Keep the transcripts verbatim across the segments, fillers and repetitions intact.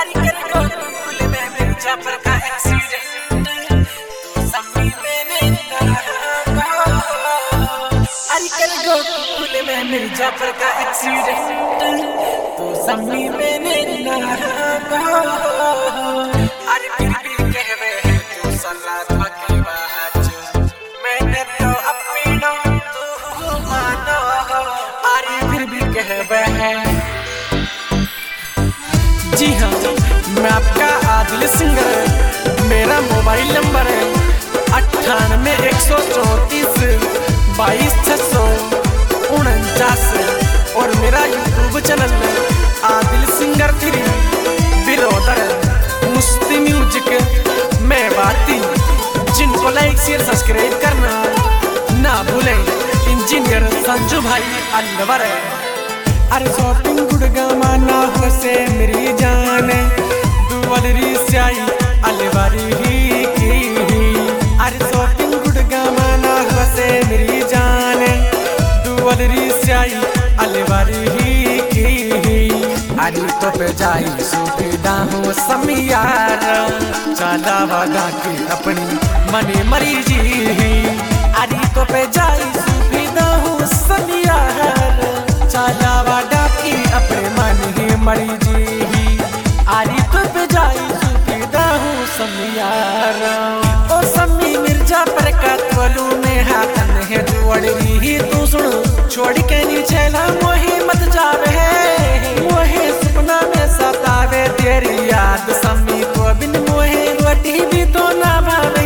अरे कर को भूल में मिर्जा पर का एक्सीडेंट तू समी मैंने ना अरे कर को भूल में मिर्जा पर का एक्सीडेंट तू समी मैंने ना अरे फिर भी कहवे है तू सलाह के बाहर मैंने तो अपना तू मानो अरे फिर भी कहवे है। जी हाँ, मैं आपका आदिल सिंगर, मेरा मोबाइल नंबर है अट्ठानवे एक सौ चौंतीस बाईस छः सौ उनचास और मेरा YouTube channel Adil singer three brother Masti music में बाती, जिनको लाइक शेयर सब्सक्राइब करना ना भूलें। इंजीनियर संजू भाई अलवर। अरे शॉपिंग गुड़गा माना से मेरी जान दुवलरी स्याई अलवारी ही की। अरे शॉपिंग गुड़गा माना से मेरी जान दुवलरी स्याई अलवारी ही की। अरे तो पे जाई सुविधा हो समियार चाला वादा की अपनी मने मरी जी। अरे तो पे जाई सुविधा हो समियार चाला वादा की अपने मन ही मरी जी। आरी तो पे जाई सुविधा हूँ समियार ओ समी मिर्जा पर का तोलू में हाथन है जोड़ रही तू सुन छोड़ के नीचे ना मोहे मत जावे मोहे सपना में सतावे तेरी याद समी को बिन मोहे रोटी भी तो ना भावे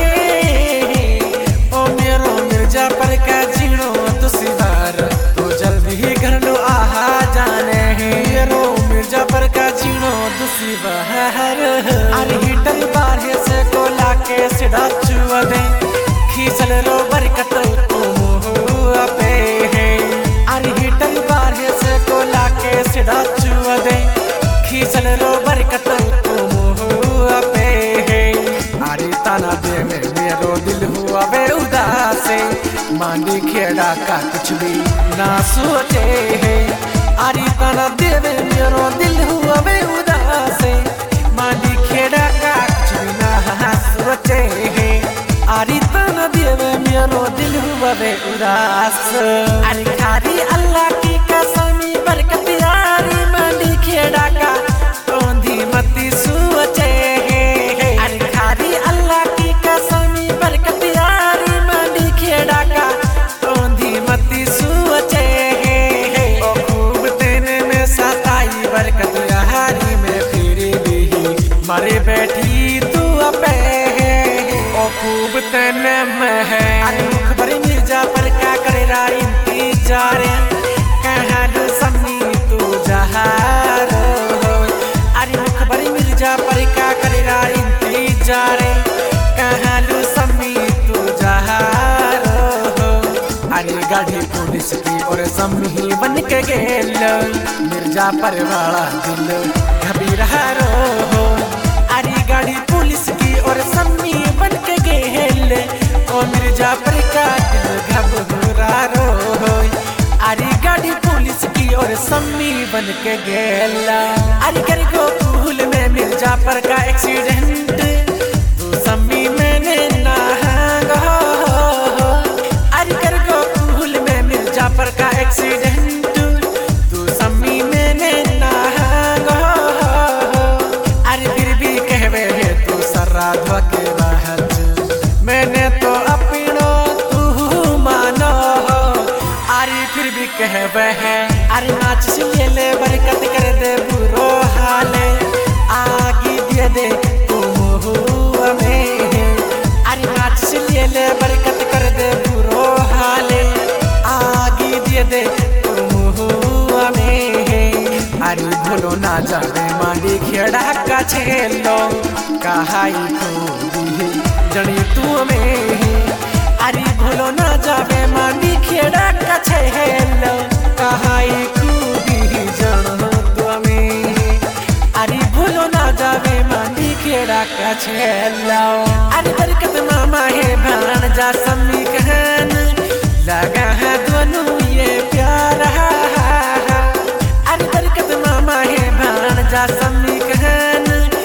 ओ मेरो मिर्जा पर का जीणो तो सिदार तो जल्दी ही घर लो आहा जाने है रो मिर्जा पर का जीणो दूसरी बहर। अरे हीटर बाहर से को लाके सिड़ा चुआ दे खींचल रो बरकत को मुँह पे है। अरे हीटर बाहर से को लाके सिड़ा चुआ दे खींचल रो बरकत को मुँह पे है। अरे ताना दे में मेरो दिल हुआ वे उदास मांडी खेड़ा का कुछ भी ना सोचे है। अरे ताना देवे मेरो दिल हुआ वे उदास मांडी खेड़ा का कुछ भी ना सोचे है। अरे ताना देवे मेरो दिल हुआ वे उदास। अरे खारी अल्लाह की कसमी बरकत यारी मांडी खेड़ा का तोंधी मती सोचे है। अरे खारी अल्लाह की कसमी बरकत यारी मांडी खेड़ा का तोंधी मती सोचे है। ओ खूब तेने में सताई बरकत यारी में फिर भी मरे बैठी तू अपे है। ओ खूब तेने में है। अरे मुख भरी मिर्जा पर क्या करे रा इंतजार कहल समी तू जहार। अरे मुख भरी मिर्जा पर क्या करे रा इंतजार कहल समी तू जहार। अरे गाड़ी पुलिस की और समी बन के गेल मिर्जा पर वाला दिल घबीरा रो। अरे गाड़ी पुलिस की और समी बन के गेल ओ मिर्जा पर का दिल घबरा रो। अरे गाड़ी पुलिस की और समी बन के गेल। अरे कर को भूल में मिर्जा पर का एक्सीडेंट तू समी मैंने ना अरे कर को भूल में मिर्जा पर का एक्सीडेंट तू समी मैंने ना। अरे फिर भी कहवे है तू सराध के रहत मैंने तो अपनो तू मानो। अरे फिर भी कहवे है। अरे नाच से ले बरकत कर दे बुरो हाले आगे दे दे तू मुँह में। अरे नाच से ले बरकत कर दे बुरो हाले आगे दे दे तू मुँह में। अरे भूलो ना जावे मांडी खेड़ा का छेलो कहाई खूबी जनी तू में। अरे भूलो ना जावे मांडी खेड़ा का छेलो कहाई खूबी जनो तू में। अरे भूलो ना जावे मांडी खेड़ा का छेलो। अरे बरकत मामा है भान जा समी कहन लगा है दोनों ये प्यार। अरे बरकत मामा है भान जा समी कहन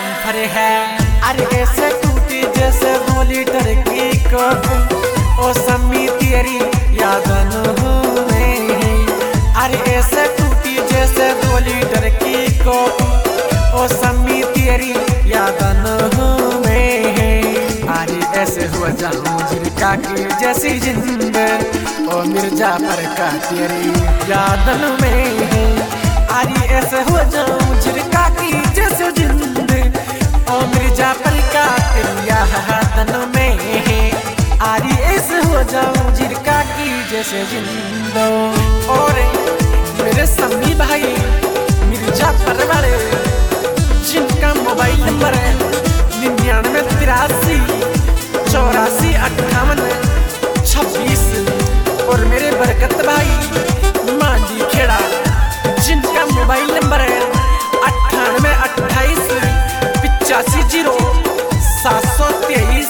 डम्फर है। अरे ऐसे टूटी जैसे दो लीटर की कोक, ओ सम्मी तेरी यादन में। अरे ऐसे टूटी जैसे दो लीटर की कोक, ओ सम्मी तेरी यादन में। अरे ऐसे हो जाऊं झिरका की जैसी जिंद, ओ मिर्जा पर का तेरी यादन में। अरे ऐसे हो जाऊं झिरका की जैसे जिंद, ओ मिर्जा पर का तेरी यादन में। अरे ऐसे हो जाऊं झिरका की जैसे जिंद। और मेरे सम्मी भाई मिर्जा पर वाले, जिनका मोबाइल नंबर है निन्यानवे तिरासी चौरासी अट्ठावन छब्बीस। और मेरे बरकत भाई मांडी खेड़ा, जिनका मोबाइल नंबर है अट्ठानवे अट्ठाईस पिचासी जीरो सात सौ तेईस।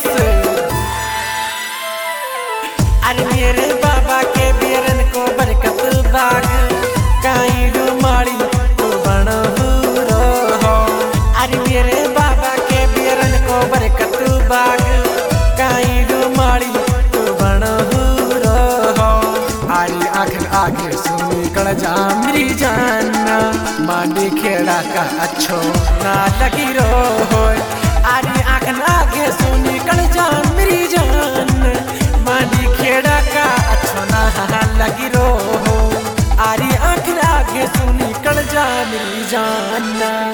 अरे मेरे बाबा के बेरन को बरकत बाग काई डुमाड़ी तो बनो रहो। अरे मेरे बाबा के बेरन को बरकत बाग काई डुमाड़ी तो बनो रहो। अरे आखिर आगे सुनी कड़ जा मेरी जान, मांडी खेड़ा का अच्छो ना लगी रो। अरे आखिर आगे सुनी कड़ जा मेरी जान, मांडी खेड़ा का अच्छो ना लगी रो। अरे आखिर आगे सुनी कड़ जा मेरी जान।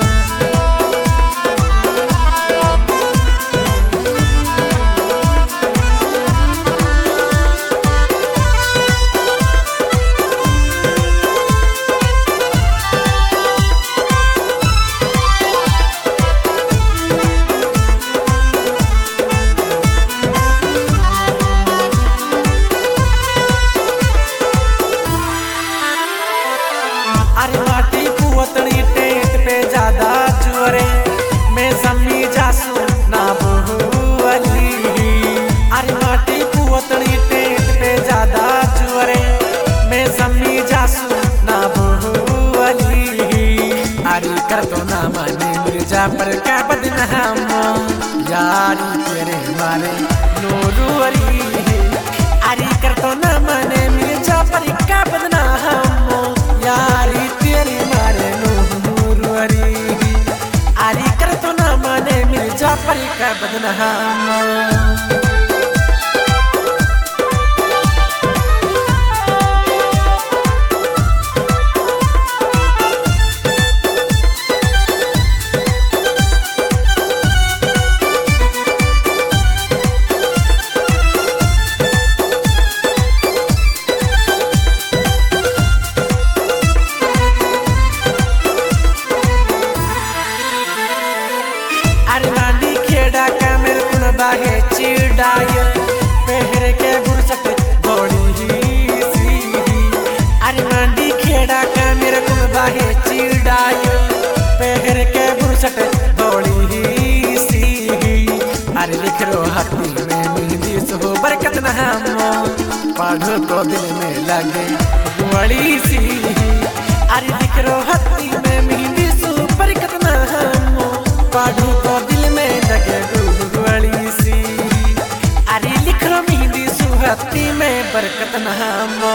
अरे माटी पुवतनी टेंट पे ज्यादा जुअरे, मैं सम्मी जासू ना बहुअली। अरे माटी पुवतनी टेंट पे ज्यादा जुअरे, मैं सम्मी जासू ना बहुअली। अरे कर तो ना माने मिर्जा पर क्या बदनाम, यारी तेरे मारे नूरू अली। अरे कर तो ना माने मिर्जा पर क्या बदनाम, यारी तेरी मारे नूरू अली। अरे कर तो ना माने मिर्जा पर क्या बदनाम। अरे मांडी खेड़ा का मेरे कुन बाहे चिड़ाय, पहर के बुरसट घोड़ी ही सी। अरे मांडी खेड़ा का मेरे कुन बाहे चिड़ाय, पहर के बुरसट घोड़ी ही सी। अरे लिख रो हाथी में मेहंदी सो बरकत न हमो, पढ़ो तो दिल में लगे बड़ी सी। अरे लिख रो हाथी में मेहंदी सो बरकत न हमो, पढ़ो तो दिल में लगे बड़ी सी। अरे लिख रो मेहंदी सुहती में बरकत न हमो।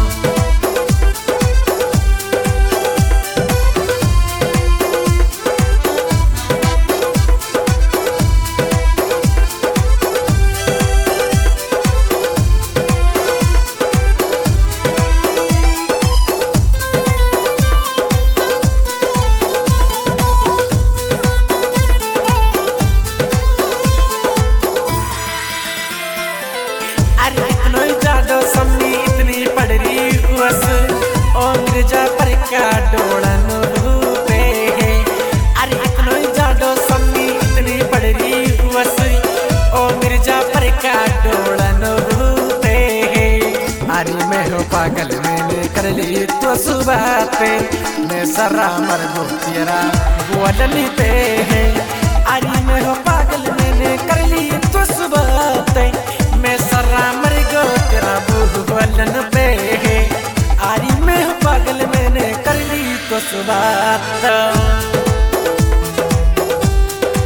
मिर्जा पर क्या डोड़न रूपे है। अरे इतनो जाडो सम्मी इतनी पड़री हुअस, ओ मिर्जा पर क्या डोड़न रूपे है। अरे मैं हो पागल मैंने कर ली तो सुबह पे, मैं सरा मर गो तेरा बोलनी पे है। अरे मैं हो पागल मैंने कर ली तो सुबह पे, मैं सरा मर गो तेरा बोलन पे है। अरे मैं हो पागल मैंने कर ली तो सुबह।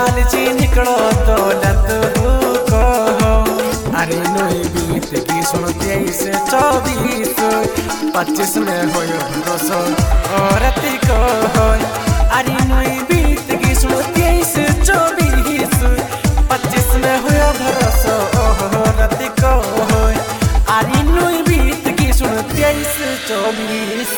लालची निकलो दौलत को हो। अरे नोई बीत की सुन तेईस चौबीस पच्चीस में हो भरोसो औरत को हो। अरे नोई बीत की सुन तेईस चौबीस पच्चीस में हो भरोसो औरत को हो। अरे नोई बीत की सुन तेईस चौबीस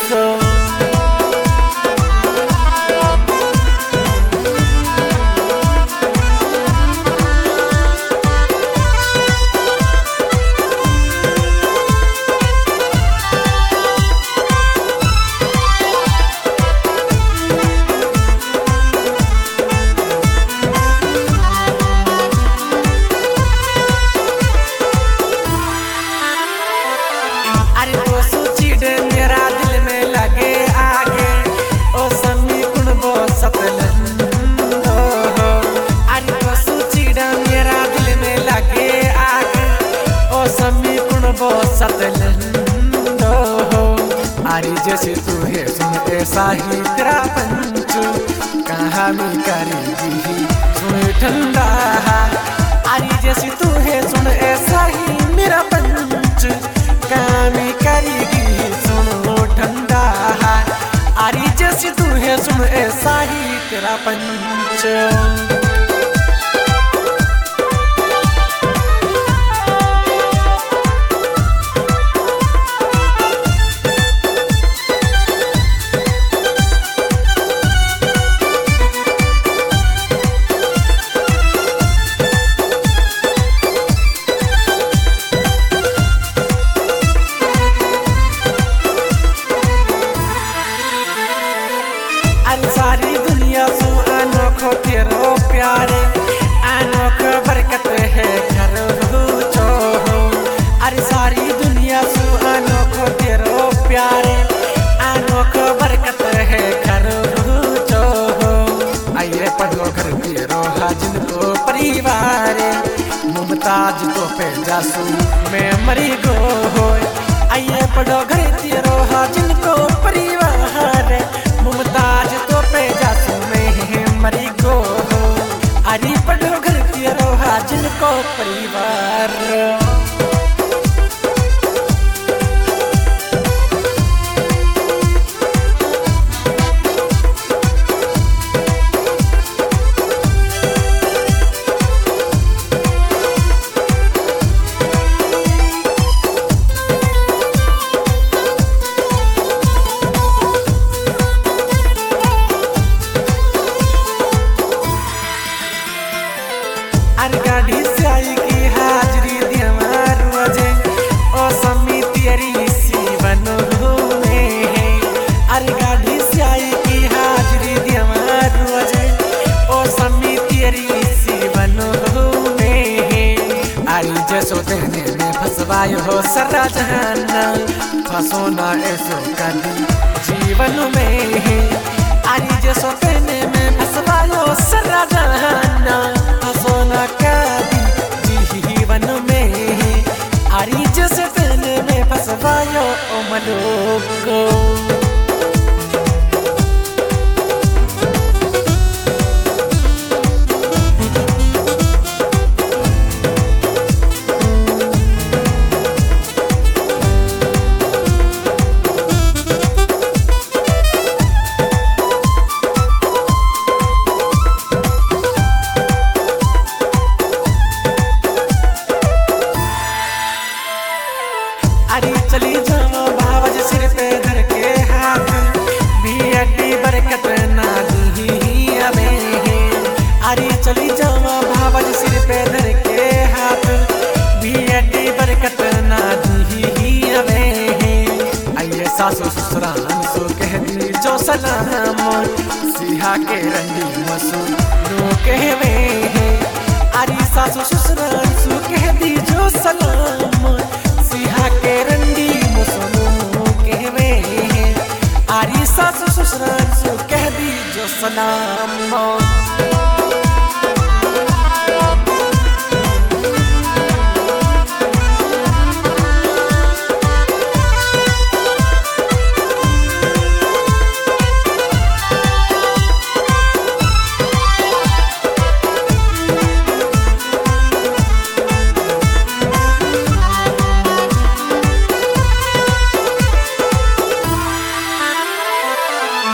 अरे जैसे तू है सुन ऐसा ही तेरा पंच कहानी करेगी सुन ठंडा। अरे जैसे तू है सुन ऐसा ही मेरा पंच कहानी करेगी सुन ठंडा। अरे जैसे तू है सुन ऐसा ही तेरा पंच। सारी दुनिया सु अनोखो तेरो प्यारे अनोखो बरकत है घर चो हो। अरे सारी दुनिया सु अनोखो तेरो प्यारे अनोखो बरकत है घर चो हो। आइए पढ़ो घर तेरो हाजिन को परिवार मुमताज तो पे जासू मैं मरी गो हो। आइए पढ़ो घर तेरो हाजिन को परिवार मुमताज तो पे जासू में मरी गो हो। अरे पढ़ो घर तेरो हाजिन को परिवार। अरे गाड़ी से आई की हाजरी दियमार वजे ओ समी तेरी सीवन में। अरे गाड़ी से आई की हाजरी दियमार वजे ओ समी तेरी सीवन में। अरे जैसो देने में फसवायो हो सारा जहान फसो ना ऐसो कभी जीवन में। अरे जैसो देने में फसवायो सारा जहान सोना कभी जीवन में। अरे जैसे तेने में फसवायो ओ मलोक को। अरे चली जाओ बाबा सिर पे धर के हाथ भी अड्डी बरकत ना दी हमें। अरे चली जाओ बाबा सिर पे धर के हाथ भी अड्डी बरकत ना दी हमें। आइए सासू ससुराल सो कह दी जो सलाम सिहा के रंडी मसू नो कहवे। अरे सासू ससुराल सो कह दी जो सलाम सिहा के रंडी मुसलू कहवे। आरी सासु ससुराल सु कह दी जो सलाम।